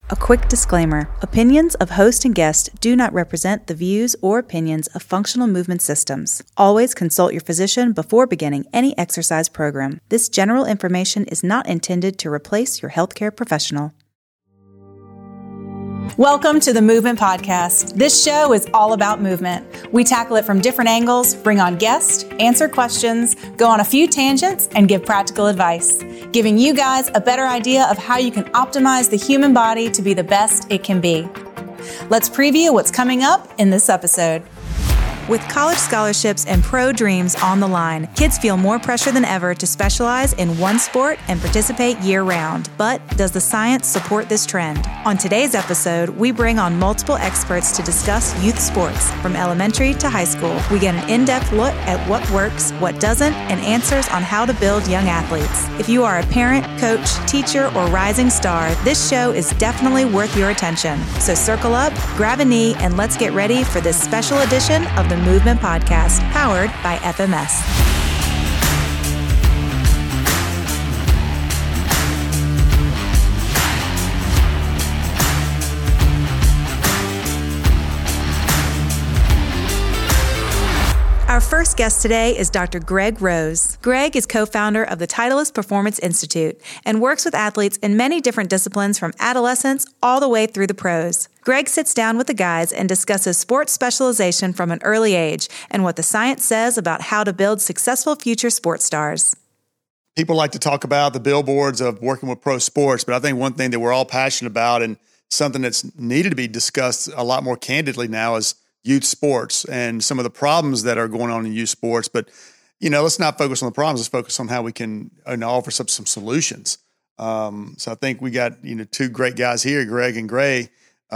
A quick disclaimer. Opinions of host and guest do not represent the views or opinions of Functional Movement Systems. Always consult your physician before beginning any exercise program. This general information is not intended to replace your healthcare professional. Welcome to the Movement Podcast. This show is all about movement. We tackle it from different angles, bring on guests, answer questions, go on a few tangents, and give practical advice, giving you guys a better idea of how you can optimize the human body to be the best it can be. Let's preview what's coming up in this episode. With college scholarships and pro dreams on the line, kids feel more pressure than ever to specialize in one sport and participate year-round. But does the science support this trend? On today's episode, we bring on multiple experts to discuss youth sports, from elementary to high school. We get an in-depth look at what works, what doesn't, and answers on how to build young athletes. If you are a parent, coach, teacher, or rising star, this show is definitely worth your attention. So circle up, grab a knee, and let's get ready for this special edition of the Movement Podcast, powered by FMS. Our first guest today is Dr. Greg Rose. Greg is co-founder of the Titleist Performance Institute and works with athletes in many different disciplines from adolescence all the way through the pros. Greg sits down with the guys and discusses sports specialization from an early age and what the science says about how to build successful future sports stars. People like to talk about the billboards of working with pro sports, but I think one thing that we're all passionate about and something that's needed to be discussed a lot more candidly now is youth sports and some of the problems that are going on in youth sports. But, let's not focus on the problems. Let's focus on how we can offer some solutions. So I think we got, two great guys here, Greg and Gray,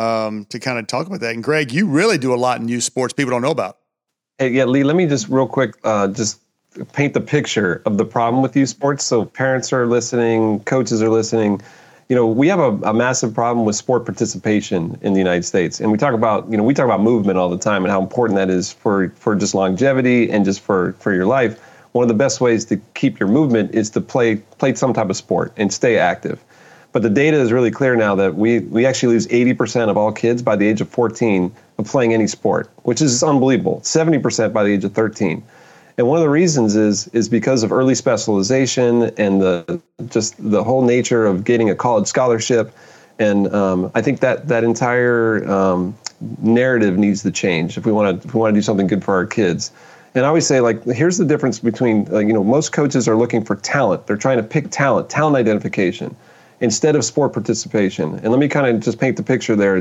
to kind of talk about that. And Greg, you really do a lot in youth sports people don't know about. Hey, yeah, Lee, let me just real quick just paint the picture of the problem with youth sports. So parents are listening, coaches are listening. We have a massive problem with sport participation in the United States. And we talk about movement all the time and how important that is for just longevity and just for your life. One of the best ways to keep your movement is to play some type of sport and stay active. But the data is really clear now that we actually lose 80% of all kids by the age of 14 of playing any sport, which is unbelievable. 70% by the age of 13. And one of the reasons is because of early specialization and the whole nature of getting a college scholarship. And I think that entire narrative needs to change if we want to do something good for our kids. And I always say, here's the difference between, most coaches are looking for talent. They're trying to pick talent identification instead of sport participation. And let me kind of just paint the picture there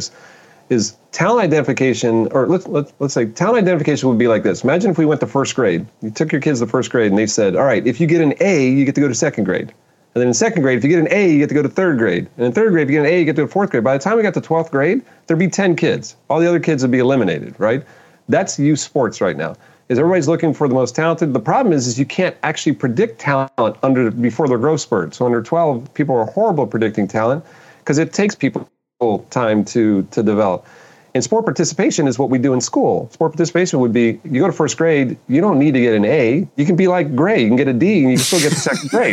is talent identification, or let's say talent identification would be like this. Imagine if we went to first grade. You took your kids to first grade and they said, all right, if you get an A, you get to go to second grade. And then in second grade, if you get an A, you get to go to third grade. And in third grade, if you get an A, you get to go to fourth grade. By the time we got to 12th grade, there'd be 10 kids. All the other kids would be eliminated, right? That's youth sports right now, is everybody's looking for the most talented. The problem is you can't actually predict talent before their growth spurt. So under 12, people are horrible at predicting talent because it takes people time to develop. And sport participation is what we do in school. Sport participation would be, you go to first grade, you don't need to get an A. You can be like Gray, you can get a D, and you can still get to second grade.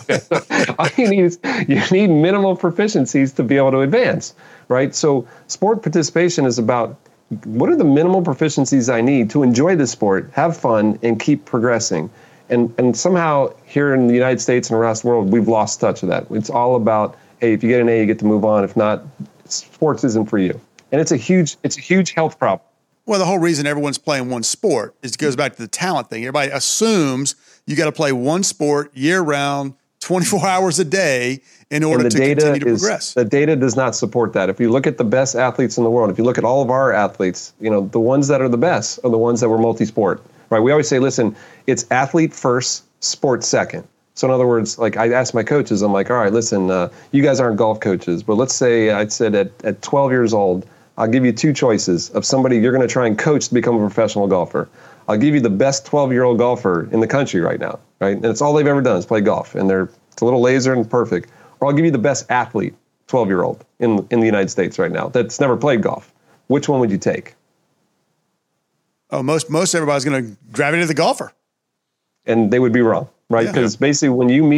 All you need is, you need minimal proficiencies to be able to advance, right? So sport participation is about, what are the minimal proficiencies I need to enjoy the sport, have fun, and keep progressing? And somehow here in the United States and around the world, we've lost touch of that. It's all about, hey, if you get an A, you get to move on. If not, sports isn't for you. And it's a huge health problem. Well, the whole reason everyone's playing one sport is it goes back to the talent thing. Everybody assumes you got to play one sport year round, 24 hours a day in order to continue to progress. The data does not support that. If you look at the best athletes in the world, if you look at all of our athletes, the ones that are the best are the ones that were multi-sport, right? We always say, listen, it's athlete first, sport second. So in other words, I asked my coaches, I'm like, all right, listen, you guys aren't golf coaches, but let's say I said at 12 years old, I'll give you two choices of somebody you're going to try and coach to become a professional golfer. I'll give you the best 12-year-old golfer in the country right now, right? And it's all they've ever done is play golf, and it's a little laser and perfect. Or I'll give you the best athlete, 12-year-old in the United States right now that's never played golf. Which one would you take? Oh, most everybody's going to gravitate to the golfer. And they would be wrong. right? Because basically when you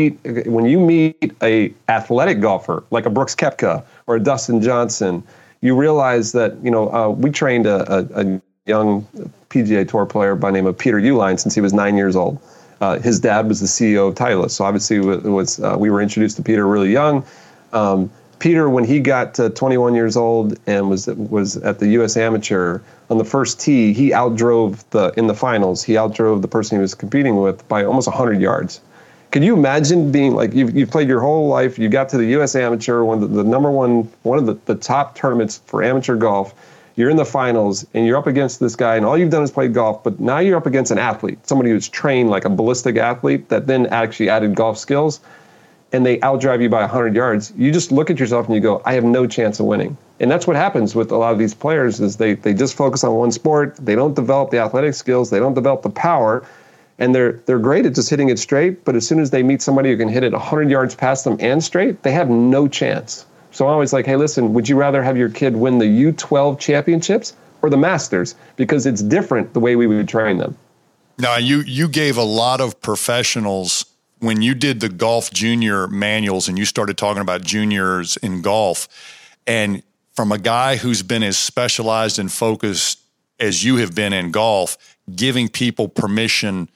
meet a athletic golfer like a Brooks Koepka or a Dustin Johnson, you realize that, we trained a young PGA Tour player by the name of Peter Uihlein since he was 9 years old. His dad was the CEO of Titleist, so obviously we were introduced to Peter really young. Peter, when he got to 21 years old and was at the U.S. Amateur, on the first tee, he outdrove in the finals the person he was competing with by almost 100 yards. Could you imagine being like, you've played your whole life, you got to the U.S. Amateur, one of the top tournaments for amateur golf, you're in the finals, and you're up against this guy, and all you've done is play golf, but now you're up against an athlete, somebody who's trained like a ballistic athlete that then actually added golf skills, and they outdrive you by 100 yards. You just look at yourself and you go, I have no chance of winning. And that's what happens with a lot of these players is they just focus on one sport. They don't develop the athletic skills. They don't develop the power. And they're great at just hitting it straight. But as soon as they meet somebody who can hit it 100 yards past them and straight, they have no chance. So I'm always like, hey, listen, would you rather have your kid win the U12 championships or the Masters? Because it's different the way we would train them. Now, you gave a lot of professionals, when you did the golf junior manuals and you started talking about juniors in golf, and from a guy who's been as specialized and focused as you have been in golf, giving people permission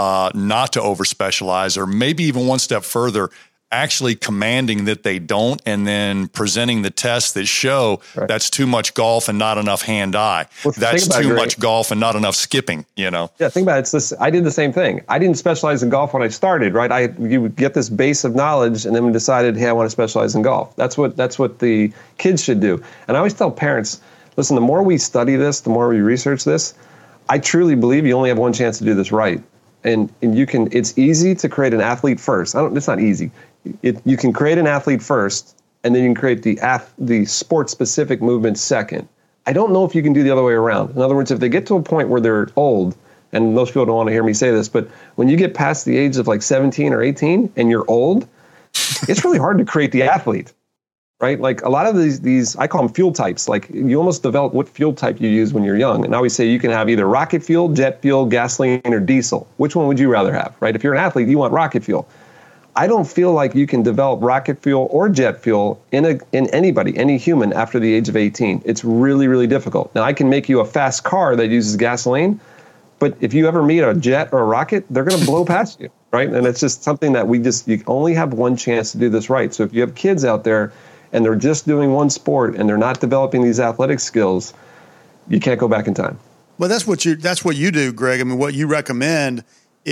not to over-specialize, or maybe even one step further, actually commanding that they don't, and then presenting the tests that show that's too much golf and not enough hand-eye. Well, that's too much golf and not enough skipping, Yeah, think about it. I did the same thing. I didn't specialize in golf when I started, right? You would get this base of knowledge and then we decided, hey, I want to specialize in golf. That's what the kids should do. And I always tell parents, listen, the more we study this, the more we research this, I truly believe you only have one chance to do this right. And it's easy to create an athlete first. It's not easy. You can create an athlete first, and then you can create the sport-specific movement second. I don't know if you can do the other way around. In other words, if they get to a point where they're old, and most people don't want to hear me say this, but when you get past the age of like 17 or 18 and you're old, it's really hard to create the athlete, right? Like a lot of these, I call them fuel types. Like you almost develop what fuel type you use when you're young. And I always say you can have either rocket fuel, jet fuel, gasoline, or diesel. Which one would you rather have, right? If you're an athlete, you want rocket fuel. I don't feel like you can develop rocket fuel or jet fuel in anybody, any human after the age of 18. It's really, really difficult. Now, I can make you a fast car that uses gasoline, but if you ever meet a jet or a rocket, they're going to blow past you, right? And it's just something that you only have one chance to do this right. So if you have kids out there and they're just doing one sport and they're not developing these athletic skills, you can't go back in time. Well, that's what you do, Greg. I mean, what you recommend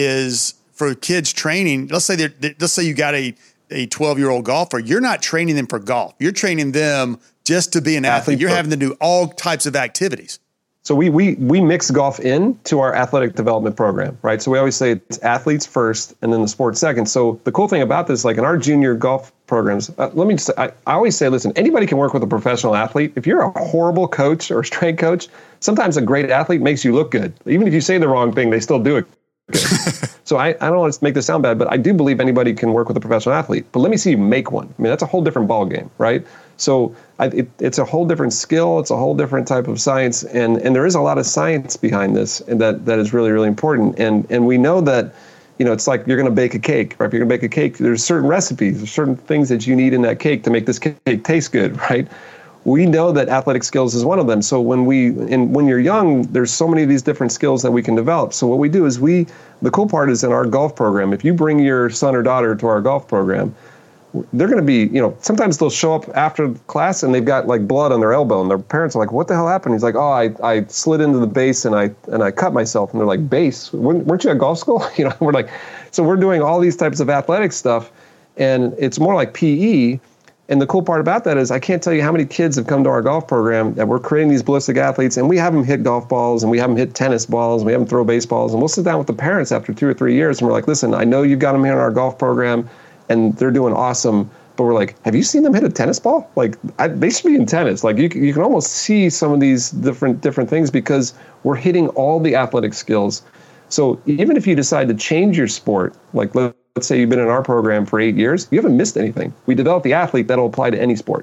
is for kids training. Let's say you got a 12-year-old golfer. You're not training them for golf. You're training them just to be an athlete. You're having to do all types of activities. So we mix golf into our athletic development program, right? So we always say it's athletes first and then the sport second. So the cool thing about this, like in our junior golf programs, I always say, listen, anybody can work with a professional athlete. If you're a horrible coach or strength coach, sometimes a great athlete makes you look good. Even if you say the wrong thing, they still do it good. So I don't want to make this sound bad, but I do believe anybody can work with a professional athlete. But let me see you make one. I mean, that's a whole different ball game, right? So it's a whole different skill. It's a whole different type of science. And there is a lot of science behind this, and that is really, really important. And we know that, it's like you're going to bake a cake, right? If you're going to bake a cake, there's certain recipes, there's certain things that you need in that cake to make this cake taste good, right? We know that athletic skills is one of them. So when you're young, there's so many of these different skills that we can develop. So what we do is the cool part is in our golf program, if you bring your son or daughter to our golf program, they're going to be, sometimes they'll show up after class and they've got like blood on their elbow and their parents are like, what the hell happened? He's like, oh, I slid into the base and I cut myself. And they're like, base? Weren't you at golf school? We're like, so we're doing all these types of athletic stuff and it's more like PE. And the cool part about that is I can't tell you how many kids have come to our golf program that we're creating these ballistic athletes, and we have them hit golf balls, and we have them hit tennis balls, and we have them throw baseballs, and we'll sit down with the parents after 2 or 3 years, and we're like, listen, I know you've got them here in our golf program, and they're doing awesome, but we're like, have you seen them hit a tennis ball? Like, they should be in tennis. Like, you can almost see some of these different things because we're hitting all the athletic skills. So even if you decide to change your sport, like let's say you've been in our program for 8 years, you haven't missed anything. We develop the athlete that'll apply to any sport.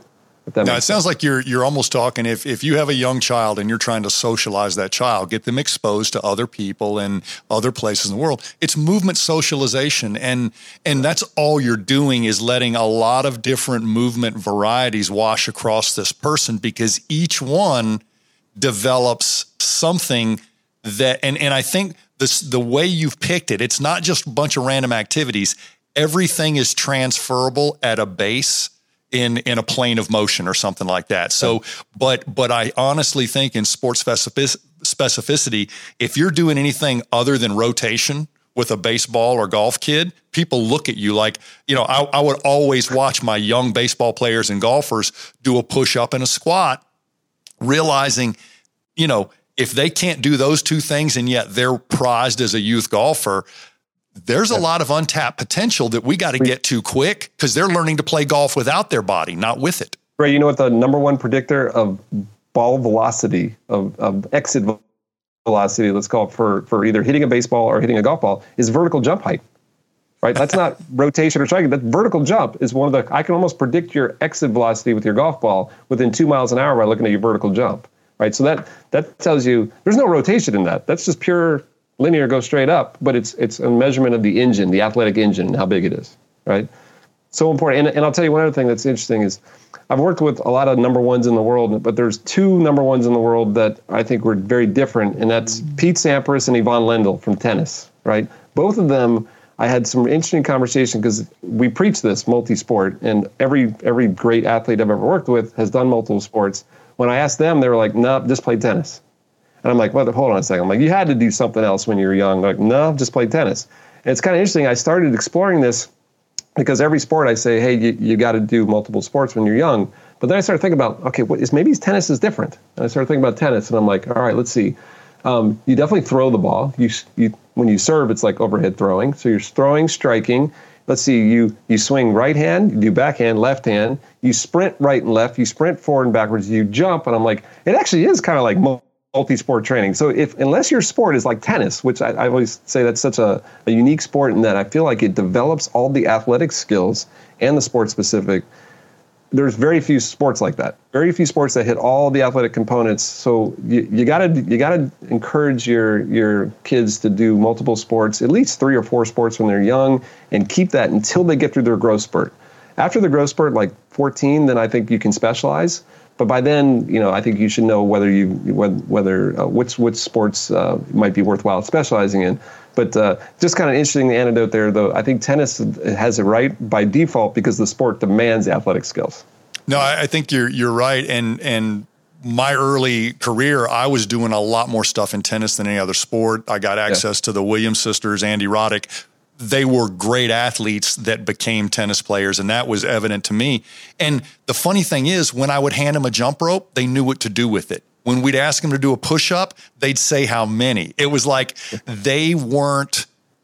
Now, it sounds like you're almost talking, if you have a young child and you're trying to socialize that child, get them exposed to other people and other places in the world, it's movement socialization. And that's all you're doing is letting a lot of different movement varieties wash across this person, because each one develops something that, and I think the way you've picked it, it's not just a bunch of random activities. Everything is transferable at a base in a plane of motion or something like that. So, but I honestly think in sports specificity, if you're doing anything other than rotation with a baseball or golf kid, people look at you like, I would always watch my young baseball players and golfers do a push-up and a squat, realizing, if they can't do those two things and yet they're prized as a youth golfer, there's a lot of untapped potential that we got to get to quick, because they're learning to play golf without their body, not with it. Right. You know what the number one predictor of ball velocity, of exit velocity, let's call it, for either hitting a baseball or hitting a golf ball, is vertical jump height. Right. That's not rotation or striking. That vertical jump is one of I can almost predict your exit velocity with your golf ball within 2 miles an hour by looking at your vertical jump. Right. So that tells you there's no rotation in that. That's just pure linear, go straight up, but it's a measurement of the engine, the athletic engine, and how big it is, right? So important. And I'll tell you one other thing that's interesting is I've worked with a lot of number ones in the world, but there's two number ones in the world that I think were very different, and that's Pete Sampras and Yvonne Lendl from tennis, right? Both of them, I had some interesting conversation because we preach this multi-sport, and every great athlete I've ever worked with has done multiple sports. When I asked them, they were like, no, just play tennis. And I'm like, well, hold on a second. I'm like, you had to do something else when you were young. They're like, no, just play tennis. And it's kind of interesting. I started exploring this because every sport I say, hey, you got to do multiple sports when you're young. But then I started thinking about, okay, maybe tennis is different. And I started thinking about tennis, and I'm like, all right, let's see. You definitely throw the ball. When you serve, it's like overhead throwing. So you're throwing, striking. Let's see, you swing right hand, you do backhand, left hand. You sprint right and left. You sprint forward and backwards. You jump. And I'm like, it actually is kind of like multi-sport training. So unless your sport is like tennis, which I always say that's such a unique sport in that I feel like it develops all the athletic skills and the sport specific, there's very few sports like that. Very few sports that hit all the athletic components. So you gotta encourage your kids to do multiple sports, at least 3 or 4 sports when they're young, and keep that until they get through their growth spurt. After the growth spurt, like 14, then I think you can specialize. But by then, I think you should know whether which sports might be worthwhile specializing in. But just kind of interesting anecdote there, though. I think tennis has it right by default because the sport demands athletic skills. No, I think you're right. And my early career, I was doing a lot more stuff in tennis than any other sport. I got access to the Williams sisters, Andy Roddick. They were great athletes that became tennis players, and that was evident to me. And the funny thing is, when I would hand them a jump rope, they knew what to do with it. When we'd ask them to do a push-up, they'd say how many. It was like they weren't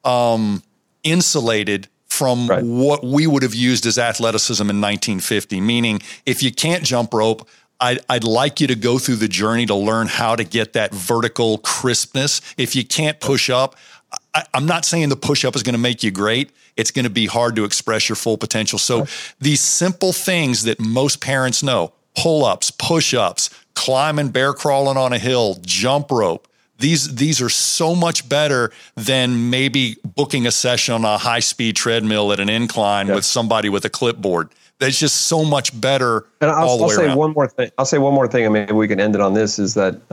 insulated from what we would have used as athleticism in 1950, meaning if you can't jump rope, I'd like you to go through the journey to learn how to get that vertical crispness. If you can't push up, I'm not saying the push-up is going to make you great. It's going to be hard to express your full potential. So these simple things that most parents know, pull-ups, push-ups, climbing, bear crawling on a hill, jump rope, these are so much better than maybe booking a session on a high-speed treadmill at an incline with somebody with a clipboard. That's just so much better all the way around. I'll say one more thing, and maybe we can end it on this, is that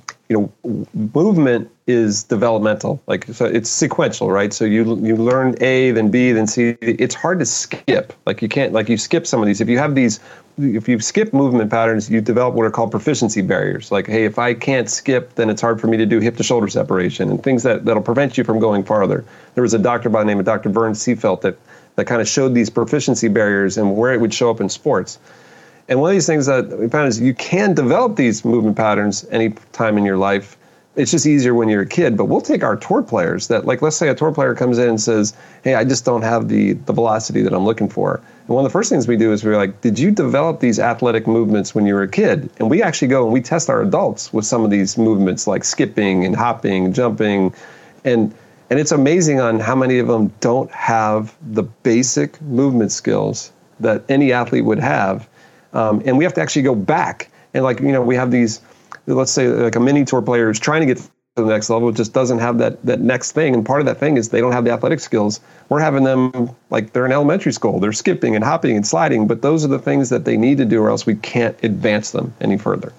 movement is developmental. So it's sequential, right? So you learn A, then B, then C. It's hard to skip. You skip some of these. If you skip movement patterns, you develop what are called proficiency barriers. Like, hey, if I can't skip, then it's hard for me to do hip to shoulder separation and things that'll prevent you from going farther. There was a doctor by the name of Dr. Vern Seefeld that kind of showed these proficiency barriers and where it would show up in sports. And one of these things that we found is you can develop these movement patterns any time in your life. It's just easier when you're a kid. But we'll take our tour players that, let's say a tour player comes in and says, hey, I just don't have the velocity that I'm looking for. And one of the first things we do is we're like, did you develop these athletic movements when you were a kid? And we actually go and we test our adults with some of these movements like skipping and hopping, jumping. And it's amazing on how many of them don't have the basic movement skills that any athlete would have. And we have to actually go back and we have these, let's say like a mini tour player is trying to get to the next level, just doesn't have that next thing. And part of that thing is they don't have the athletic skills. We're having them like they're in elementary school. They're skipping and hopping and sliding, but those are the things that they need to do or else we can't advance them any further.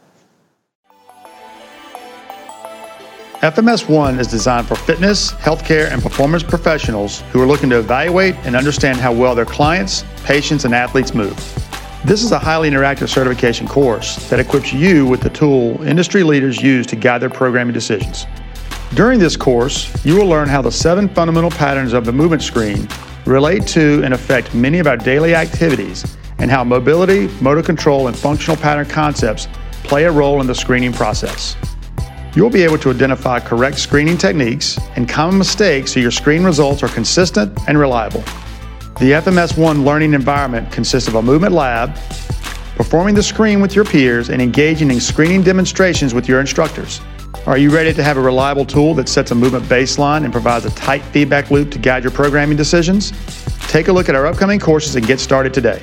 FMS One is designed for fitness, healthcare, and performance professionals who are looking to evaluate and understand how well their clients, patients, and athletes move. This is a highly interactive certification course that equips you with the tool industry leaders use to guide their programming decisions. During this course, you will learn how the 7 fundamental patterns of the movement screen relate to and affect many of our daily activities, and how mobility, motor control, and functional pattern concepts play a role in the screening process. You'll be able to identify correct screening techniques and common mistakes so your screen results are consistent and reliable. The FMS One learning environment consists of a movement lab, performing the screen with your peers, and engaging in screening demonstrations with your instructors. Are you ready to have a reliable tool that sets a movement baseline and provides a tight feedback loop to guide your programming decisions? Take a look at our upcoming courses and get started today.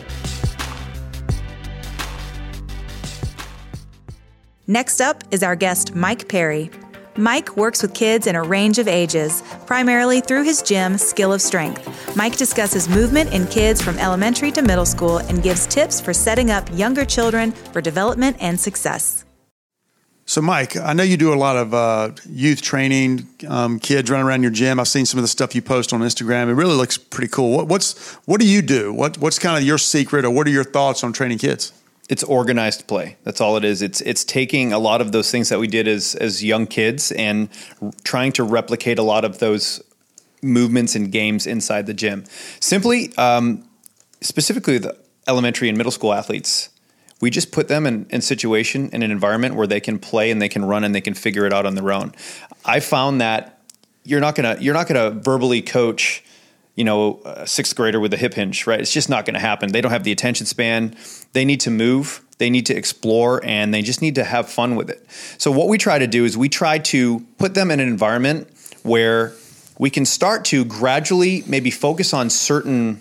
Next up is our guest, Mike Perry. Mike works with kids in a range of ages, primarily through his gym, Skill of Strength. Mike discusses movement in kids from elementary to middle school and gives tips for setting up younger children for development and success. So, Mike, I know you do a lot of youth training, kids running around your gym. I've seen some of the stuff you post on Instagram. It really looks pretty cool. What do you do? What's kind of your secret, or what are your thoughts on training kids? It's organized play. That's all it is. It's taking a lot of those things that we did as young kids and trying to replicate a lot of those movements and games inside the gym. Simply, specifically the elementary and middle school athletes, we just put them in an environment where they can play and they can run and they can figure it out on their own. I found that you're not gonna verbally coach, a sixth grader with a hip hinge, right? It's just not going to happen. They don't have the attention span. They need to move, they need to explore, and they just need to have fun with it. So what we try to do is we try to put them in an environment where we can start to gradually maybe focus on certain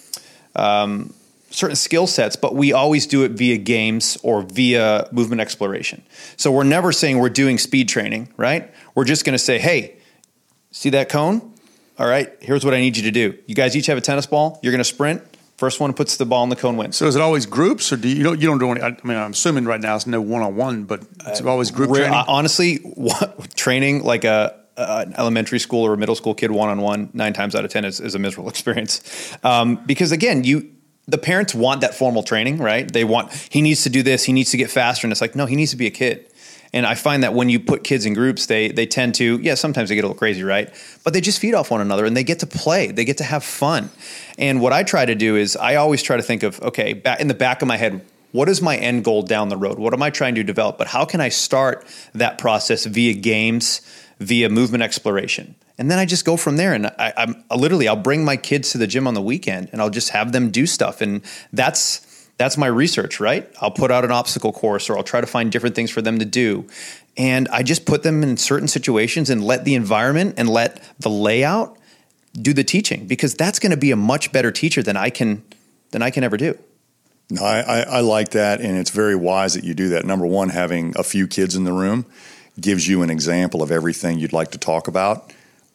skill sets, but we always do it via games or via movement exploration. So we're never saying we're doing speed training, right? We're just going to say, hey, see that cone? All right, here's what I need you to do. You guys each have a tennis ball. You're going to sprint. First one puts the ball in the cone wins. So is it always groups, or you don't do any? I mean, I'm assuming right now it's no one-on-one, but it's always group training. Honestly, training like an elementary school or a middle school kid one-on-one 9 times out of 10 is a miserable experience, because again, the parents want that formal training, right? They want, he needs to do this, he needs to get faster, and it's like, no, he needs to be a kid. And I find that when you put kids in groups, they tend to, sometimes they get a little crazy, right? But they just feed off one another and they get to play. They get to have fun. And what I try to do is I always try to think of, okay, in the back of my head, what is my end goal down the road? What am I trying to develop? But how can I start that process via games, via movement exploration? And then I just go from there. And I'll bring my kids to the gym on the weekend and I'll just have them do stuff. And that's my research, right? I'll put out an obstacle course or I'll try to find different things for them to do. And I just put them in certain situations and let the environment and let the layout do the teaching, because that's going to be a much better teacher than I can ever do. No, I like that. And it's very wise that you do that. Number one, having a few kids in the room gives you an example of everything you'd like to talk about,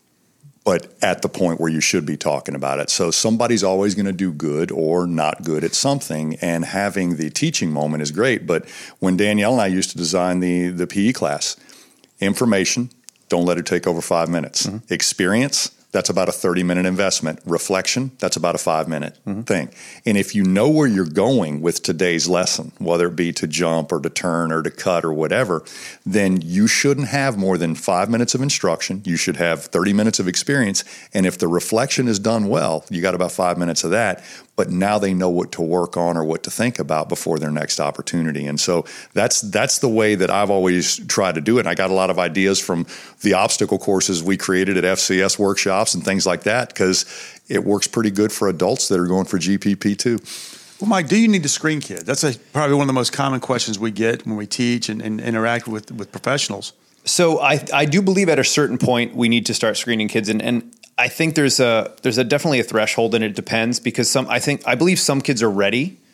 but at the point where you should be talking about it. So somebody's always going to do good or not good at something, and having the teaching moment is great. But when Danielle and I used to design the PE class, information, don't let it take over 5 minutes. Mm-hmm. Experience, that's about a 30-minute investment. Reflection, that's about a 5-minute thing. And if you know where you're going with today's lesson, whether it be to jump or to turn or to cut or whatever, then you shouldn't have more than 5 minutes of instruction. You should have 30 minutes of experience. And if the reflection is done well, you got about 5 minutes of that. But now they know what to work on or what to think about before their next opportunity. And so that's the way that I've always tried to do it. And I got a lot of ideas from the obstacle courses we created at FCS workshops and things like that, because it works pretty good for adults that are going for GPP too. Well, Mike, do you need to screen kids? That's probably one of the most common questions we get when we teach and interact with professionals. So I do believe at a certain point we need to start screening kids, and I think there's definitely a threshold, and it depends, because I believe some kids are ready.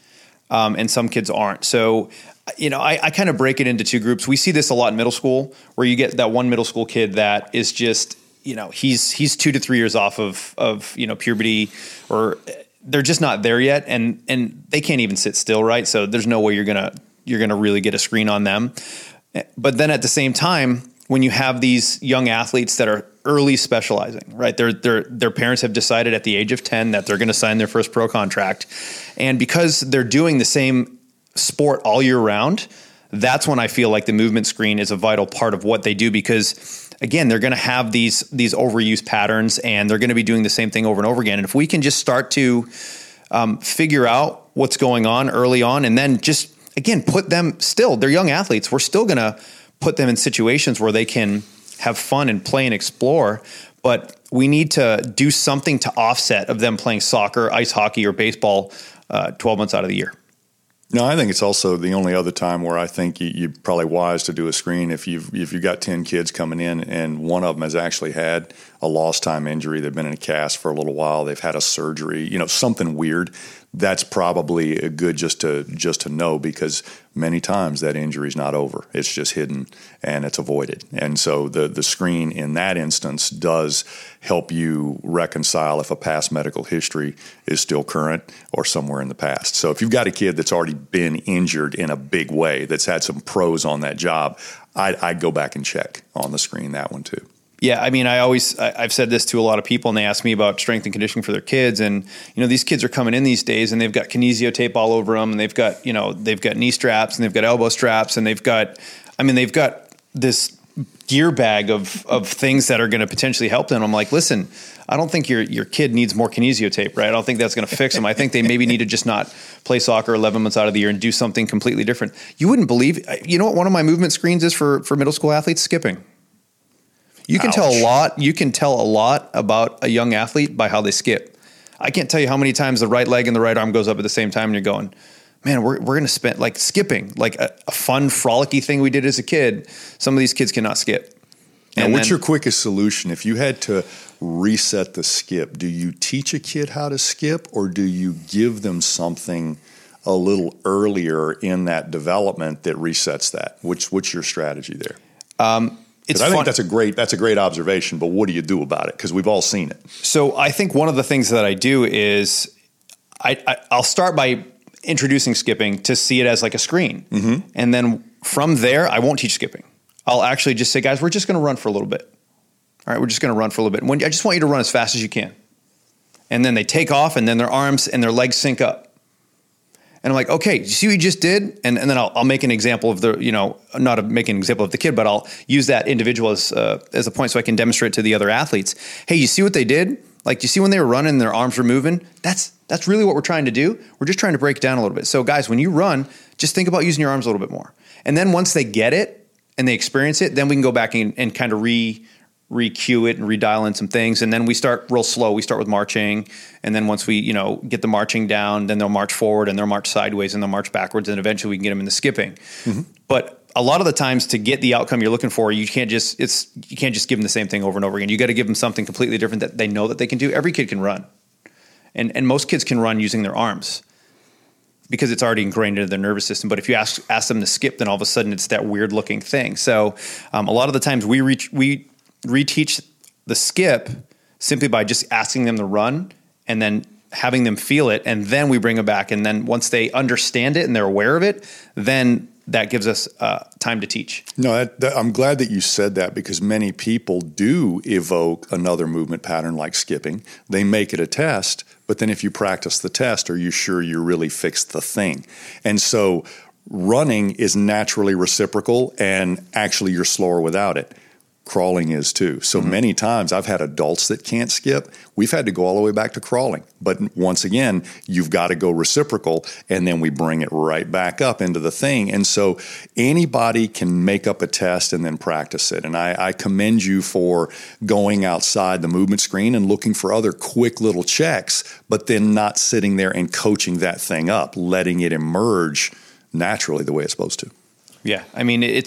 and some kids aren't. So, I kind of break it into two groups. We see this a lot in middle school, where you get that one middle school kid that is just, he's 2 to 3 years off of puberty, or they're just not there yet, and they can't even sit still, right? So there's no way you're gonna really get a screen on them. But then at the same time, when you have these young athletes that are early specializing, right? Their parents have decided at the age of 10 that they're going to sign their first pro contract, and because they're doing the same sport all year round, that's when I feel like the movement screen is a vital part of what they do, because again, they're going to have these overuse patterns, and they're going to be doing the same thing over and over again. And if we can just start to figure out what's going on early on, and then just, again, put them, still, they're young athletes, we're still going to put them in situations where they can have fun and play and explore, but we need to do something to offset of them playing soccer, ice hockey, or baseball 12 months out of the year. No, I think it's also the only other time where I think you're probably wise to do a screen if you've got 10 kids coming in and one of them has actually had a lost time injury. They've been in a cast for a little while. They've had a surgery, something weird. That's probably a good just to know, because many times that injury is not over. It's just hidden and it's avoided. And so the screen in that instance does help you reconcile if a past medical history is still current or somewhere in the past. So if you've got a kid that's already been injured in a big way, that's had some pros on that job, I'd go back and check on the screen that one too. Yeah, I mean, I've said this to a lot of people, and they ask me about strength and conditioning for their kids. And these kids are coming in these days, and they've got kinesio tape all over them, and they've got knee straps, and they've got elbow straps, and they've got this gear bag of things that are going to potentially help them. I'm like, listen, I don't think your kid needs more kinesio tape, right? I don't think that's going to fix them. I think they maybe need to just not play soccer 11 months out of the year and do something completely different. You wouldn't believe, what one of my movement screens is for middle school athletes? Skipping. You can tell a lot. You can tell a lot about a young athlete by how they skip. I can't tell you how many times the right leg and the right arm goes up at the same time, and you're going, man, we're going to spend, like, skipping, like a fun, frolicky thing we did as a kid. Some of these kids cannot skip. And what's your quickest solution? If you had to reset the skip, do you teach a kid how to skip, or do you give them something a little earlier in that development that resets that? What's your strategy there? I think that's a great observation, but what do you do about it? Because we've all seen it. So I think one of the things that I do is I'll start by introducing skipping to see it as like a screen. Mm-hmm. And then from there, I won't teach skipping. I'll actually just say, guys, we're just going to run for a little bit. All right, we're just going to run for a little bit. I just want you to run as fast as you can. And then they take off, and then their arms and their legs sync up. And I'm like, okay, you see what you just did? And then I'll make an example of not making an example of the kid, but I'll use that individual as a point so I can demonstrate to the other athletes. Hey, you see what they did? Like, you see when they were running and their arms were moving? That's really what we're trying to do. We're just trying to break it down a little bit. So guys, when you run, just think about using your arms a little bit more. And then once they get it and they experience it, then we can go back and kind of re-cue it and redial in some things. And then we start real slow. We start with marching. And then once we, get the marching down, then they'll march forward and they'll march sideways and they'll march backwards. And eventually we can get them into skipping. Mm-hmm. But a lot of the times, to get the outcome you're looking for, you can't just give them the same thing over and over again. You got to give them something completely different that they know that they can do. Every kid can run. And most kids can run using their arms, because it's already ingrained into their nervous system. But if you ask them to skip, then all of a sudden it's that weird looking thing. So a lot of the times we reteach the skip simply by just asking them to run and then having them feel it. And then we bring them back. And then once they understand it and they're aware of it, then that gives us time to teach. No, I'm glad that you said that, because many people do evoke another movement pattern like skipping. They make it a test, but then if you practice the test, are you sure you really fixed the thing? And so running is naturally reciprocal, and actually you're slower without it. Crawling is too. So many times I've had adults that can't skip. We've had to go all the way back to crawling. But once again, you've got to go reciprocal, and then we bring it right back up into the thing. And so anybody can make up a test and then practice it. And I commend you for going outside the movement screen and looking for other quick little checks, but then not sitting there and coaching that thing up, letting it emerge naturally the way it's supposed to. Yeah. I mean,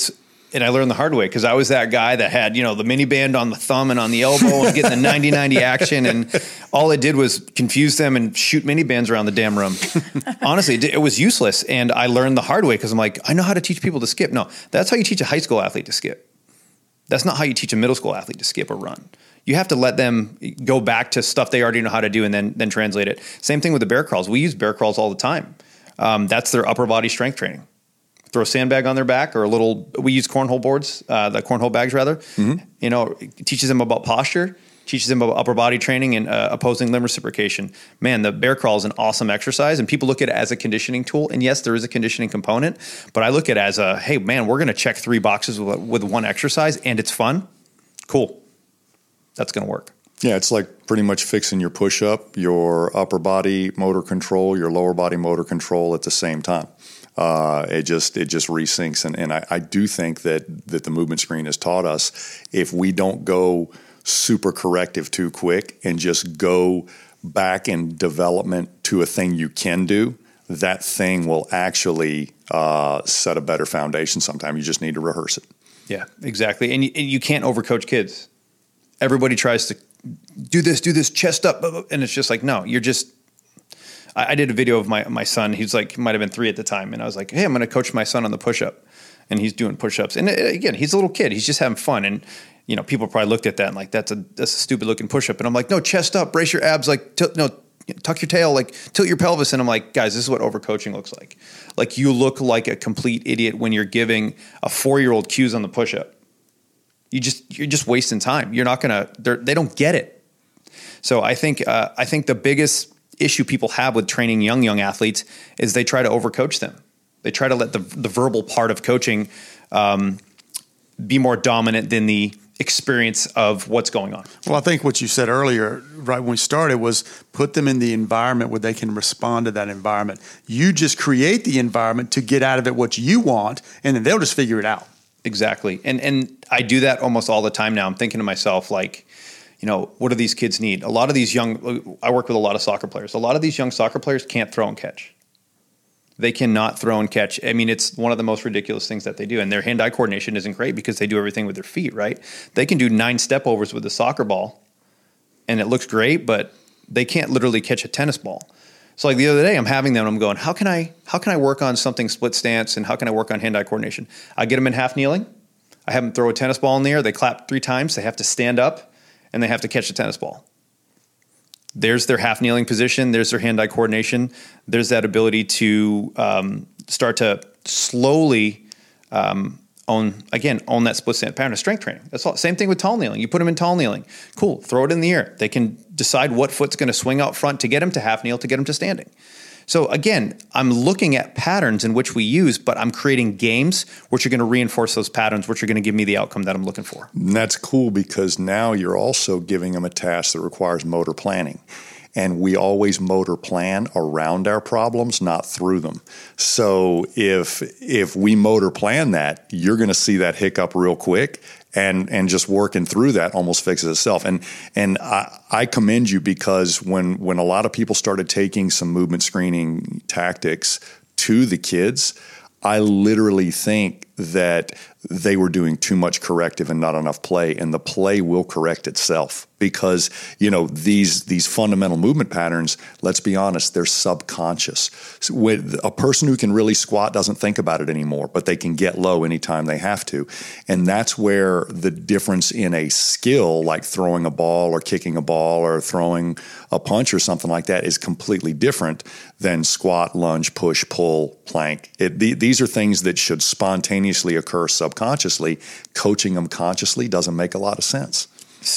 And I learned the hard way because I was that guy that had, the mini band on the thumb and on the elbow and getting the 90-90 action. And all it did was confuse them and shoot mini bands around the damn room. Honestly, it was useless. And I learned the hard way because I'm like, I know how to teach people to skip. No, that's how you teach a high school athlete to skip. That's not how you teach a middle school athlete to skip or run. You have to let them go back to stuff they already know how to do and then translate it. Same thing with the bear crawls. We use bear crawls all the time. That's their upper body strength training. Throw a sandbag on their back or we use cornhole boards, the cornhole bags rather. Mm-hmm. It teaches them about posture, teaches them about upper body training and opposing limb reciprocation. Man, the bear crawl is an awesome exercise and people look at it as a conditioning tool. And yes, there is a conditioning component, but I look at it as hey man, we're going to check 3 boxes with one exercise and it's fun. Cool. That's going to work. Yeah, it's like pretty much fixing your push-up, your upper body motor control, your lower body motor control at the same time. It just resyncs. And I do think that the movement screen has taught us if we don't go super corrective too quick and just go back in development to a thing you can do, that thing will actually set a better foundation sometime. You just need to rehearse it. Yeah, exactly. And you can't overcoach kids. Everybody tries to do this, chest up, and it's just like, no, you're just. I did a video of my son. He's like, might have been 3 at the time, and I was like, hey, I'm going to coach my son on the push-up, and he's doing push-ups. And again, he's a little kid. He's just having fun, and people probably looked at that and like, that's a stupid looking push-up. And I'm like, no, chest up, brace your abs, like tuck your tail, like tilt your pelvis. And I'm like, guys, this is what overcoaching looks like. Like you look like a complete idiot when you're giving a 4-year-old cues on the push-up. You're just wasting time. You're not gonna. They don't get it. So I think the biggest issue people have with training young athletes is they try to overcoach them. They try to let the verbal part of coaching be more dominant than the experience of what's going on. Well, I think what you said earlier, right when we started, was put them in the environment where they can respond to that environment. You just create the environment to get out of it what you want, and then they'll just figure it out. Exactly. And I do that almost all the time now. I'm thinking to myself, like, what do these kids need? A lot of these I work with a lot of soccer players. A lot of these young soccer players can't throw and catch. They cannot throw and catch. I mean, it's one of the most ridiculous things that they do. And their hand-eye coordination isn't great because they do everything with their feet, right? They can do 9 step-overs with a soccer ball, and it looks great, but they can't literally catch a tennis ball. So like the other day, I'm having them, and I'm going, how can I work on something split stance, and how can I work on hand-eye coordination? I get them in half kneeling. I have them throw a tennis ball in the air. They clap 3 times. They have to stand up, and they have to catch the tennis ball. There's their half kneeling position. There's their hand-eye coordination. There's that ability to start to slowly own that split stance pattern of strength training. That's all. Same thing with tall kneeling. You put them in tall kneeling. Cool. Throw it in the air. They can decide what foot's going to swing out front to get them to half kneel, to get them to standing. So again, I'm looking at patterns in which we use, but I'm creating games which are going to reinforce those patterns, which are going to give me the outcome that I'm looking for. And that's cool because now you're also giving them a task that requires motor planning. And we always motor plan around our problems, not through them. So if we motor plan that, you're going to see that hiccup real quick, and just working through that almost fixes itself. And I commend you because when a lot of people started taking some movement screening tactics to the kids, I literally think that they were doing too much corrective and not enough play, and the play will correct itself because, these fundamental movement patterns, let's be honest, they're subconscious. So with a person who can really squat doesn't think about it anymore, but they can get low anytime they have to. And that's where the difference in a skill like throwing a ball or kicking a ball or throwing a punch or something like that is completely different than squat, lunge, push, pull, plank. These are things that should spontaneously occur subconsciously. Coaching them consciously doesn't make a lot of sense.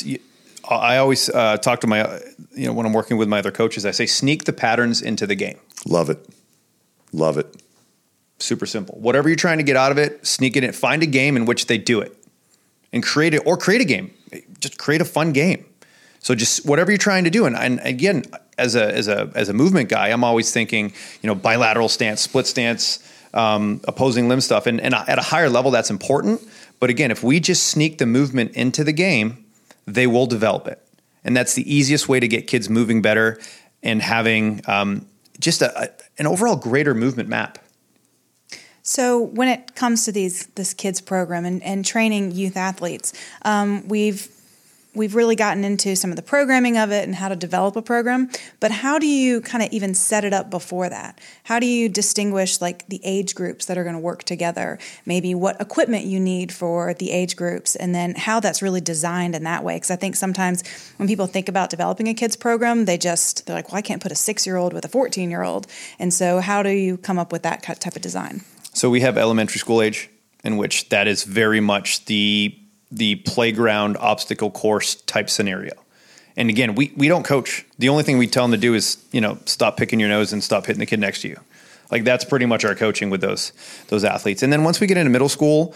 I always talk to my, when I'm working with my other coaches, I say, sneak the patterns into the game. Love it. Love it. Super simple. Whatever you're trying to get out of it, sneak it in. Find a game in which they do it and create it, or create a game. Just create a fun game. So just whatever you're trying to do. And again, as a movement guy, I'm always thinking, bilateral stance, split stance, opposing limb stuff. And at a higher level, that's important. But again, if we just sneak the movement into the game, they will develop it. And that's the easiest way to get kids moving better and having just an overall greater movement map. So when it comes to this kids program and training youth athletes, we've really gotten into some of the programming of it and how to develop a program, but how do you kind of even set it up before that? How do you distinguish like the age groups that are going to work together, maybe what equipment you need for the age groups, and then how that's really designed in that way? Because I think sometimes when people think about developing a kids program, they're like, well, I can't put a 6-year-old with a 14-year-old. And so how do you come up with that type of design? So we have elementary school age, in which that is very much the playground obstacle course type scenario. And again, we don't coach. The only thing we tell them to do is, stop picking your nose and stop hitting the kid next to you. Like that's pretty much our coaching with those athletes. And then once we get into middle school,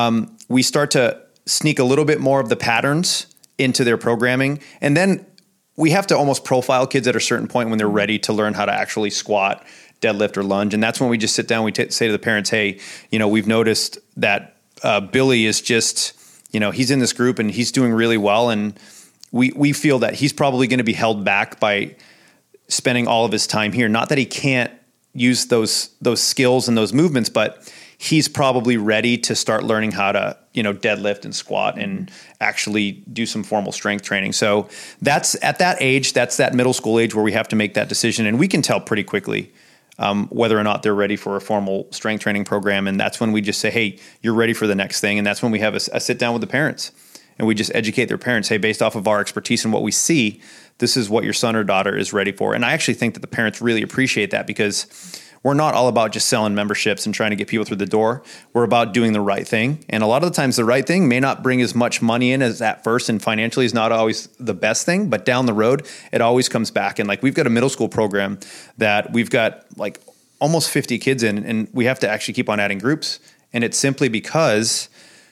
we start to sneak a little bit more of the patterns into their programming. And then we have to almost profile kids at a certain point when they're ready to learn how to actually squat, deadlift, or lunge. And that's when we just sit down, we say to the parents, hey, we've noticed that Billy is just, he's in this group and he's doing really well. And we feel that he's probably going to be held back by spending all of his time here. Not that he can't use those skills and those movements, but he's probably ready to start learning how to, deadlift and squat and actually do some formal strength training. So that's at that age, that's that middle school age where we have to make that decision. And we can tell pretty quickly whether or not they're ready for a formal strength training program. And that's when we just say, hey, you're ready for the next thing. And that's when we have a sit down with the parents and we just educate their parents. Hey, based off of our expertise and what we see, this is what your son or daughter is ready for. And I actually think that the parents really appreciate that, because we're not all about just selling memberships and trying to get people through the door. We're about doing the right thing. And a lot of the times the right thing may not bring as much money in as at first, and financially is not always the best thing, but down the road, it always comes back. And like we've got a middle school program that we've got like almost 50 kids in, and we have to actually keep on adding groups. And it's simply because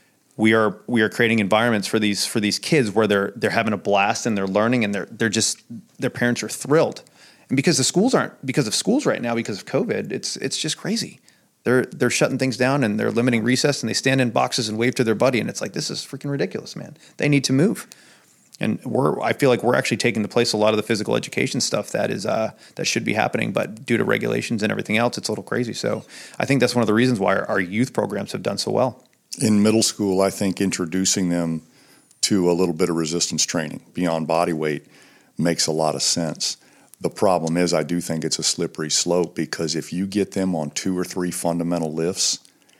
we are creating environments for these kids where they're having a blast and they're learning, and their parents are thrilled. And because of schools right now, because of COVID, it's just crazy. They're shutting things down and they're limiting recess, and they stand in boxes and wave to their buddy, and it's like, this is freaking ridiculous, man. They need to move. And I feel like we're actually taking the place of a lot of the physical education stuff that should be happening, but due to regulations and everything else, it's a little crazy. So I think that's one of the reasons why our youth programs have done so well. In middle school, I think introducing them to a little bit of resistance training beyond body weight makes a lot of sense. The problem is, I do think it's a slippery slope, because if you get them on 2 or 3 fundamental lifts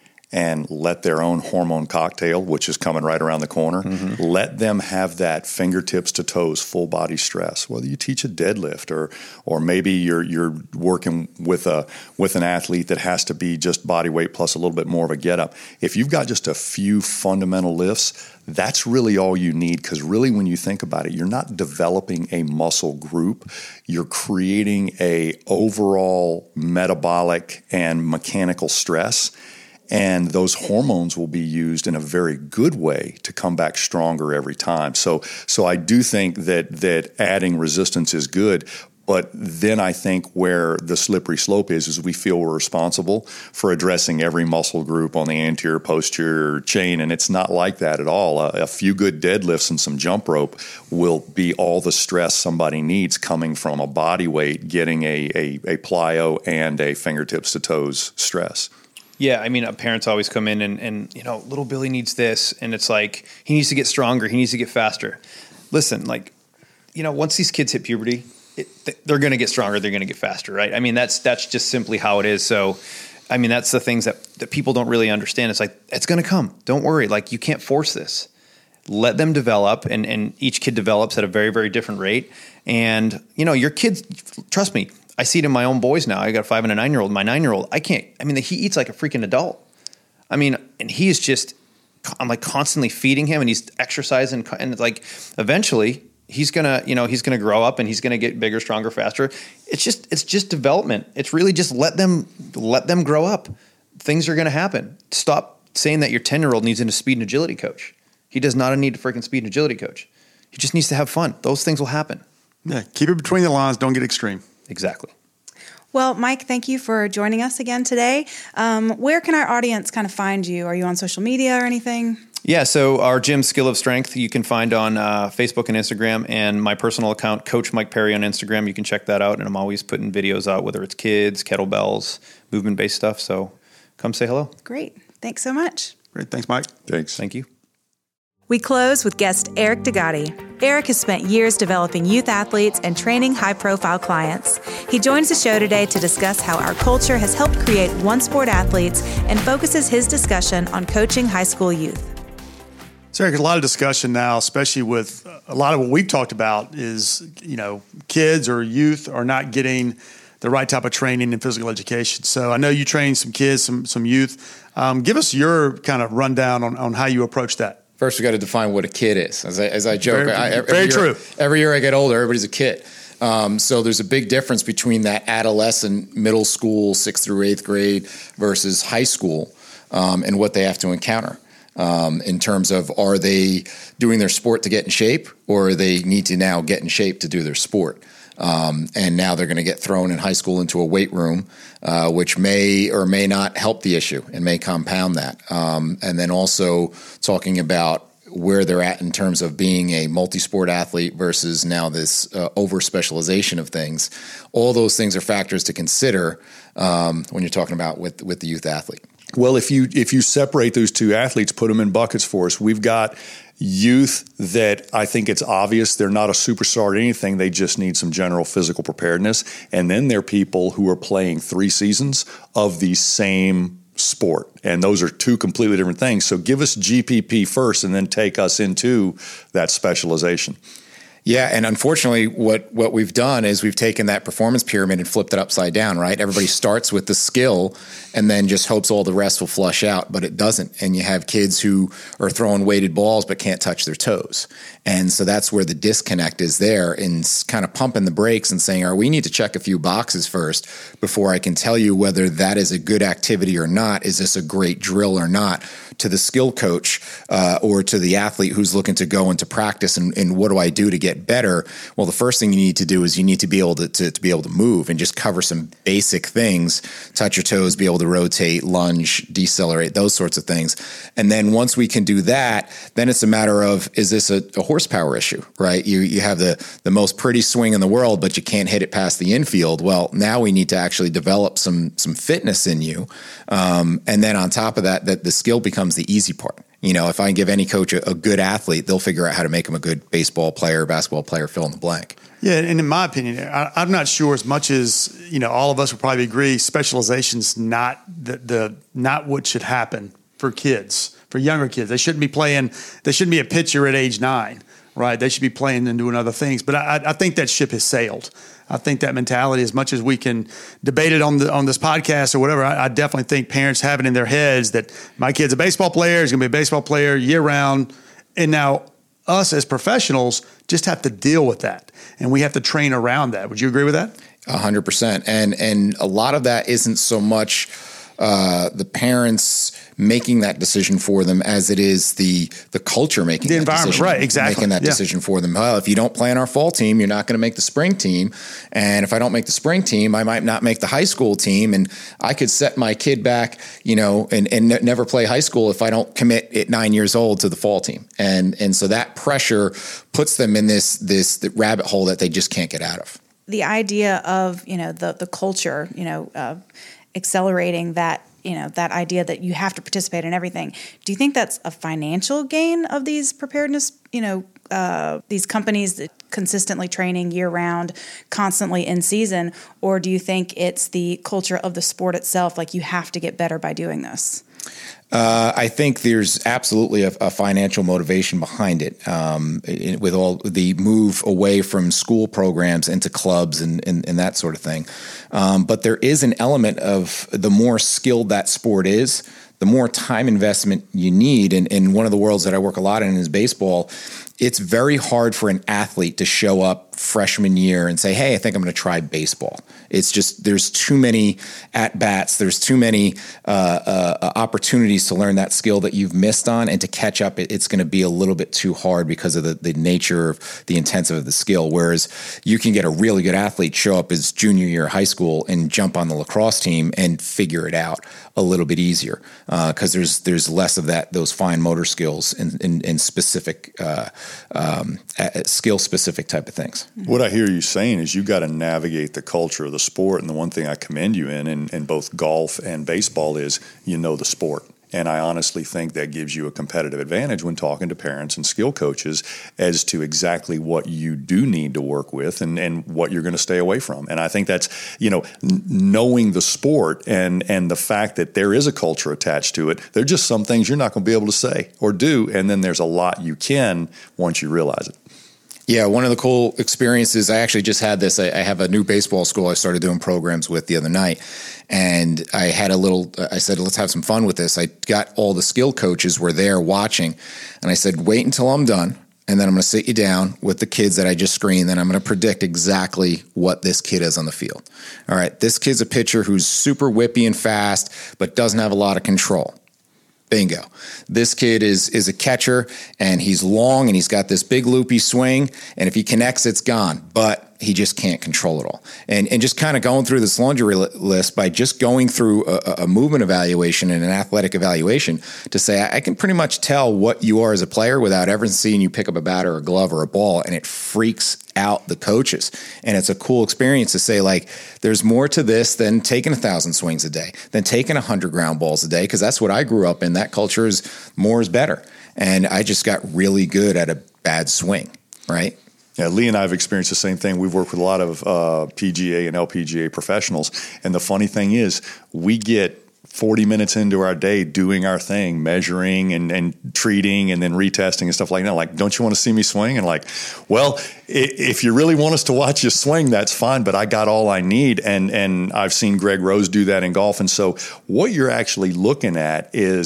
and let their own hormone cocktail, which is coming right around the corner, let them have that fingertips to toes, full body stress. Whether you teach a deadlift or maybe you're working with an athlete that has to be just body weight plus a little bit more of a get up. If you've got just a few fundamental lifts, that's really all you need, because really when you think about it, you're not developing a muscle group. You're creating a overall metabolic and mechanical stress. And those hormones will be used in a very good way to come back stronger every time. So I do think that adding resistance is good. But then I think where the slippery slope is we feel we're responsible for addressing every muscle group on the anterior, posterior chain. And it's not like that at all. A few good deadlifts and some jump rope will be all the stress somebody needs coming from a body weight, getting a plyo and a fingertips to toes stress. Yeah, I mean, parents always come in and little Billy needs this, and it's like, he needs to get stronger, he needs to get faster. Listen, once these kids hit puberty, they're going to get stronger, they're going to get faster, right? I mean, that's just simply how it is. So, I mean, that's the things that people don't really understand. It's like, it's going to come. Don't worry. Like, you can't force this. Let them develop, and each kid develops at a very, very different rate. And, your kids, trust me, I see it in my own boys now. I got a 5 and a 9-year-old. My 9-year-old, he eats like a freaking adult. I mean, and he is just, I'm like constantly feeding him, and he's exercising, and it's like, eventually he's gonna grow up and he's gonna get bigger, stronger, faster. It's just development. It's really just let them grow up. Things are gonna happen. Stop saying that your 10-year-old needs a speed and agility coach. He does not need a freaking speed and agility coach. He just needs to have fun. Those things will happen. Yeah, keep it between the lines. Don't get extreme. Exactly. Well, Mike, thank you for joining us again today. Where can our audience kind of find you? Are you on social media or anything? Yeah, so our gym, Skill of Strength, you can find on Facebook and Instagram, and my personal account, Coach Mike Perry on Instagram. You can check that out, and I'm always putting videos out, whether it's kids, kettlebells, movement-based stuff. So come say hello. Great. Thanks so much. Great. Thanks, Mike. Thanks. Thank you. We close with guest Eric Degatti. Eric has spent years developing youth athletes and training high-profile clients. He joins the show today to discuss how our culture has helped create one-sport athletes and focuses his discussion on coaching high school youth. So, Eric, there's a lot of discussion now, especially with a lot of what we've talked about is, kids or youth are not getting the right type of training and physical education. So I know you train some kids, some youth. Give us your kind of rundown on how you approach that. First, we got to define what a kid is. As I joke, Very true. Every year I get older, everybody's a kid. So there's a big difference between that adolescent, middle school, 6th through 8th grade versus high school, and what they have to encounter. In terms of, are they doing their sport to get in shape, or they need to now get in shape to do their sport? And now they're going to get thrown in high school into a weight room, which may or may not help the issue and may compound that. And then also talking about where they're at in terms of being a multi-sport athlete versus now this over-specialization of things. All those things are factors to consider when you're talking about with the youth athlete. Well, if you separate those two athletes, put them in buckets for us, we've got youth that I think it's obvious they're not a superstar at anything. They just need some general physical preparedness. And then there are people who are playing 3 seasons of the same sport. And those are two completely different things. So give us GPP first and then take us into that specialization. Yeah, and unfortunately, what we've done is we've taken that performance pyramid and flipped it upside down, right? Everybody starts with the skill and then just hopes all the rest will flush out, but it doesn't. And you have kids who are throwing weighted balls but can't touch their toes. And so that's where the disconnect is there, in kind of pumping the brakes and saying, we need to check a few boxes first before I can tell you whether that is a good activity or not. Is this a great drill or not? To the skill coach or to the athlete who's looking to go into practice and what do I do to get better? Well, the first thing you need to do is you need to be able to be able to move and just cover some basic things, touch your toes, be able to rotate, lunge, decelerate, those sorts of things. And then once we can do that, then it's a matter of, is this a horsepower issue, right? You have the most pretty swing in the world, but you can't hit it past the infield. Well, now we need to actually develop some fitness in you. And then on top of that, the skill becomes the easy part. If I give any coach a good athlete, they'll figure out how to make him a good baseball player, basketball player, fill in the blank. Yeah, and in my opinion, I'm not sure as much as all of us would probably agree. Specialization's not not what should happen for kids, for younger kids. They shouldn't be playing. They shouldn't be a pitcher at age 9, right? They should be playing and doing other things. But I think that ship has sailed. I think that mentality, as much as we can debate it on this podcast or whatever, I definitely think parents have it in their heads that my kid's a baseball player, he's going to be a baseball player year round. And now us as professionals just have to deal with that. And we have to train around that. Would you agree with that? 100%. And a lot of that isn't so much the parents making that decision for them as it is the culture making the that environment, decision, right? Exactly, making that decision for them. Well, if you don't play on our fall team, you're not going to make the spring team, and if I don't make the spring team, I might not make the high school team, and I could set my kid back, and never play high school if I don't commit at 9 years old to the fall team, and so that pressure puts them in this rabbit hole that they just can't get out of. The idea of the culture, accelerating that. That idea that you have to participate in everything. Do you think that's a financial gain of these preparedness, these companies that consistently training year round, constantly in season? Or do you think it's the culture of the sport itself, like you have to get better by doing this? I think there's absolutely a financial motivation behind it, with all the move away from school programs into clubs and that sort of thing. But there is an element of the more skilled that sport is, the more time investment you need. And one of the worlds that I work a lot in is baseball. It's very hard for an athlete to show up freshman year and say, hey, I think I'm going to try baseball. It's just, there's too many at-bats. There's too many opportunities to learn that skill that you've missed on, and to catch up, it's going to be a little bit too hard because of the nature of the intensive of the skill. Whereas you can get a really good athlete show up as junior year of high school and jump on the lacrosse team and figure it out a little bit easier because there's less of those fine motor skills and specific skill specific type of things. What I hear you saying is you got to navigate the culture of the sport. And the one thing I commend you in both golf and baseball is you know the sport. And I honestly think that gives you a competitive advantage when talking to parents and skill coaches as to exactly what you do need to work with and what you're going to stay away from. And I think that's, knowing the sport and the fact that there is a culture attached to it. There are just some things you're not going to be able to say or do. And then there's a lot you can once you realize it. Yeah, one of the cool experiences, I actually just had this. I have a new baseball school I started doing programs with the other night. And I had I said, let's have some fun with this. I got all the skill coaches were there watching. And I said, wait until I'm done. And then I'm going to sit you down with the kids that I just screened. Then I'm going to predict exactly what this kid is on the field. All right, this kid's a pitcher who's super whippy and fast, but doesn't have a lot of control. Bingo. This kid is a catcher, and he's long, and he's got this big loopy swing, and if he connects, it's gone. But he just can't control it all. And just kind of going through this laundry list by just going through a movement evaluation and an athletic evaluation to say, I can pretty much tell what you are as a player without ever seeing you pick up a bat or a glove or a ball, and it freaks out the coaches. And it's a cool experience to say, like, there's more to this than taking 1,000 swings a day, than taking 100 ground balls a day, because that's what I grew up in. That culture is more is better. And I just got really good at a bad swing, right? Yeah, Lee and I have experienced the same thing. We've worked with a lot of PGA and LPGA professionals. And the funny thing is, we get 40 minutes into our day doing our thing, measuring and treating and then retesting and stuff like that. Like, don't you want to see me swing? And like, well, if you really want us to watch you swing, that's fine, but I got all I need. And I've seen Greg Rose do that in golf. And so what you're actually looking at is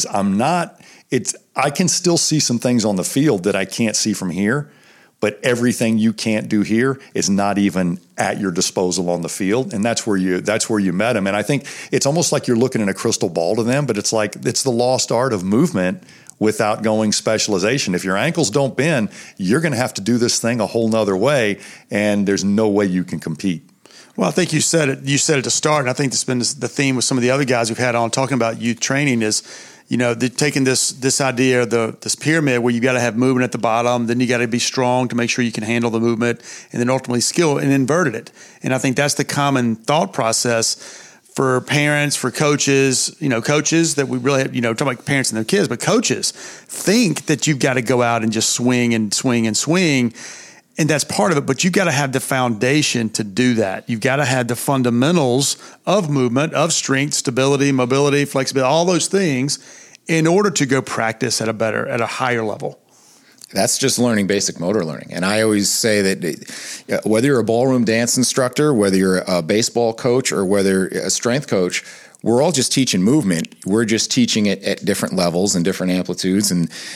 I can still see some things on the field that I can't see from here. But everything you can't do here is not even at your disposal on the field, and that's where you met them. And I think it's almost like you're looking in a crystal ball to them, but it's like it's the lost art of movement without going specialization. If your ankles don't bend, you're going to have to do this thing a whole nother way, and there's no way you can compete. Well, I think you said it. You said it to start, and I think that's been the theme with some of the other guys we've had on talking about youth training is, taking this idea of this pyramid where you got to have movement at the bottom, then you got to be strong to make sure you can handle the movement, and then ultimately skill, and inverted it. And I think that's the common thought process for parents, for coaches, coaches that we really have, talking about parents and their kids, but coaches think that you've got to go out and just swing and swing and swing. And that's part of it, but you've got to have the foundation to do that. You've got to have the fundamentals of movement, of strength, stability, mobility, flexibility, all those things in order to go practice at a higher level. That's just learning basic motor learning. And I always say that whether you're a ballroom dance instructor, whether you're a baseball coach, or whether a strength coach, we're all just teaching movement. We're just teaching it at different levels and different amplitudes,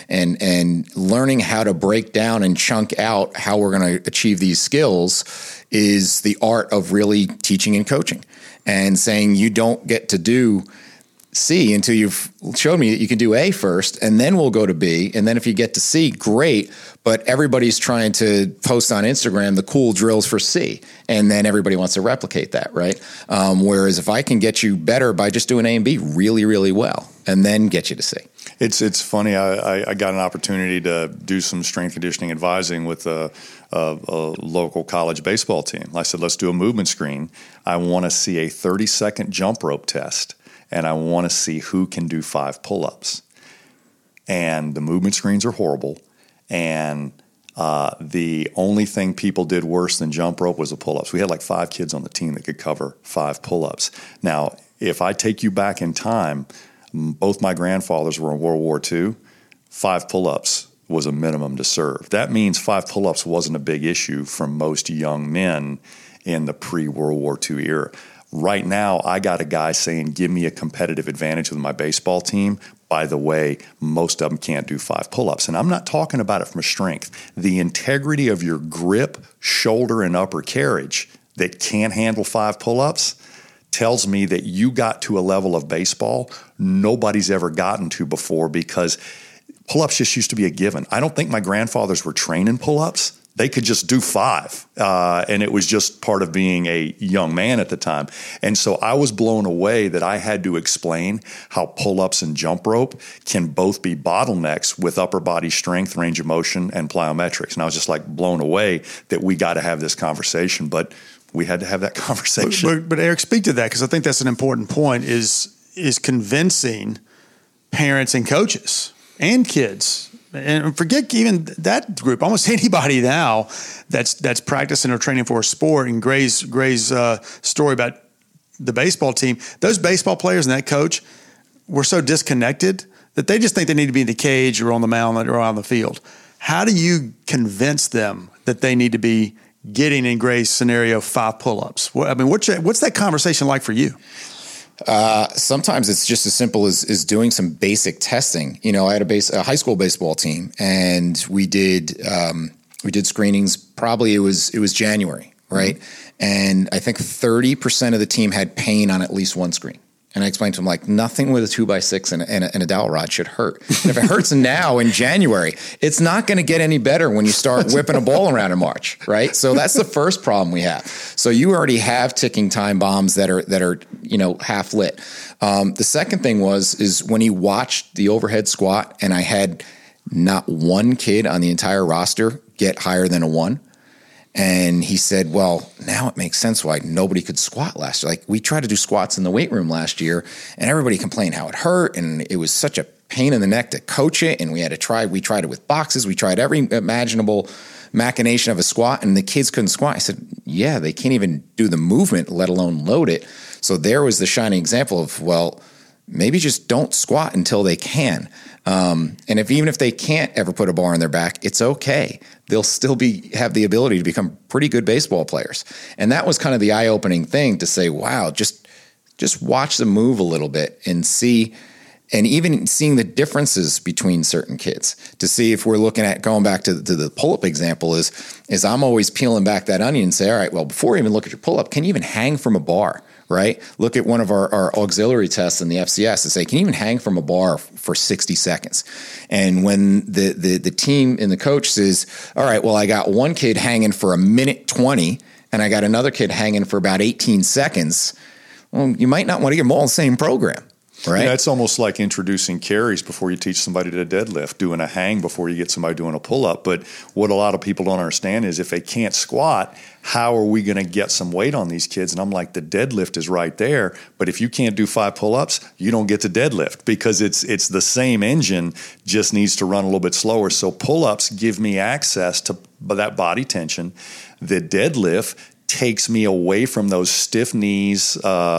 and learning how to break down and chunk out how we're going to achieve these skills is the art of really teaching and coaching, and saying you don't get to do C until you've showed me that you can do A first, and then we'll go to B. And then if you get to C, great. But everybody's trying to post on Instagram the cool drills for C, and then everybody wants to replicate that, right? Whereas if I can get you better by just doing A and B really, really well, and then get you to C. It's funny. I got an opportunity to do some strength conditioning advising with a local college baseball team. I said, let's do a movement screen. I want to see a 30-second jump rope test. And I want to see who can do 5 pull-ups. And the movement screens are horrible. And the only thing people did worse than jump rope was the pull-ups. We had like 5 kids on the team that could cover 5 pull-ups. Now, if I take you back in time, both my grandfathers were in World War II. 5 pull-ups was a minimum to serve. That means 5 pull-ups wasn't a big issue for most young men in the pre-World War II era. Right now, I got a guy saying, give me a competitive advantage with my baseball team. By the way, most of them can't do 5 pull-ups. And I'm not talking about it from a strength. The integrity of your grip, shoulder, and upper carriage that can't handle 5 pull-ups tells me that you got to a level of baseball nobody's ever gotten to before, because pull-ups just used to be a given. I don't think my grandfathers were training pull-ups. they could just do 5. And it was just part of being a young man at the time. And so I was blown away that I had to explain how pull-ups and jump rope can both be bottlenecks with upper body strength, range of motion, and plyometrics. And I was just like blown away that we got to have this conversation, but we had to have that conversation. But Eric, speak to that, because I think that's an important point, is convincing parents and coaches and kids. And forget even that group. Almost anybody now that's practicing or training for a sport. And Gray's story about the baseball team, those baseball players and that coach were so disconnected that they just think they need to be in the cage or on the mound or on the field. How do you convince them that they need to be getting, in Gray's scenario, 5 pull-ups? I mean, what's that conversation like for you? Sometimes it's just as simple as doing some basic testing. You know, I had a high school baseball team, and we did screenings. Probably it was January, right? Mm-hmm. And I think 30% of the team had pain on at least one screen. And I explained to them, like, nothing with a 2x6 and a dowel rod should hurt. And if it hurts now in January, it's not going to get any better when you start whipping a ball around in March, right? So that's the first problem we have. So you already have ticking time bombs that are half lit. The second thing is when he watched the overhead squat, and I had not one kid on the entire roster get higher than a 1. And he said, well, now it makes sense why nobody could squat last year. Like, we tried to do squats in the weight room last year, and everybody complained how it hurt, and it was such a pain in the neck to coach it, and we tried it with boxes. We tried every imaginable machination of a squat, and the kids couldn't squat. I said, yeah, they can't even do the movement, let alone load it. So there was the shining example of, well, maybe just don't squat until they can. And even if they can't ever put a bar on their back, it's okay. They'll still have the ability to become pretty good baseball players. And that was kind of the eye-opening thing, to say, wow, just watch them move a little bit and see, and even seeing the differences between certain kids, to see if we're looking at going back to the pull-up example is I'm always peeling back that onion and say, all right, well, before you even look at your pull-up, can you even hang from a bar? Right? Look at one of our auxiliary tests in the FCS and say, can you even hang from a bar for 60 seconds? And when the team and the coach says, all right, well, I got one kid hanging for 1:20 and I got another kid hanging for about 18 seconds, well, you might not want to get them all in the same program. Right. Yeah, it's almost like introducing carries before you teach somebody to deadlift, doing a hang before you get somebody doing a pull-up. But what a lot of people don't understand is if they can't squat, how are we going to get some weight on these kids? And I'm like, the deadlift is right there. But if you can't do 5 pull-ups, you don't get to deadlift, because it's the same engine, just needs to run a little bit slower. So pull-ups give me access to that body tension. The deadlift takes me away from those stiff knees,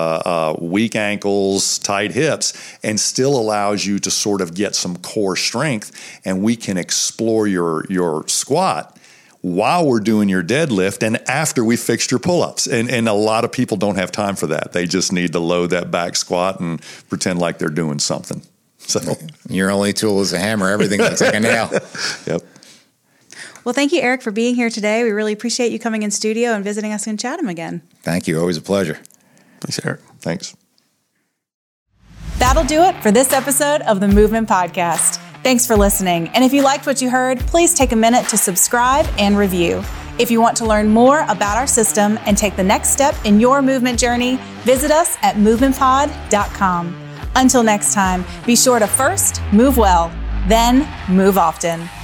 weak ankles, tight hips, and still allows you to sort of get some core strength. And we can explore your squat while we're doing your deadlift and after we fixed your pull-ups. And a lot of people don't have time for that. They just need to load that back squat and pretend like they're doing something. So your only tool is a hammer. Everything looks like a nail. Yep. Well, thank you, Eric, for being here today. We really appreciate you coming in studio and visiting us in Chatham again. Thank you. Always a pleasure. Thanks, Eric. Thanks. That'll do it for this episode of the Movement Podcast. Thanks for listening. And if you liked what you heard, please take a minute to subscribe and review. If you want to learn more about our system and take the next step in your movement journey, visit us at movementpod.com. Until next time, be sure to first move well, then move often.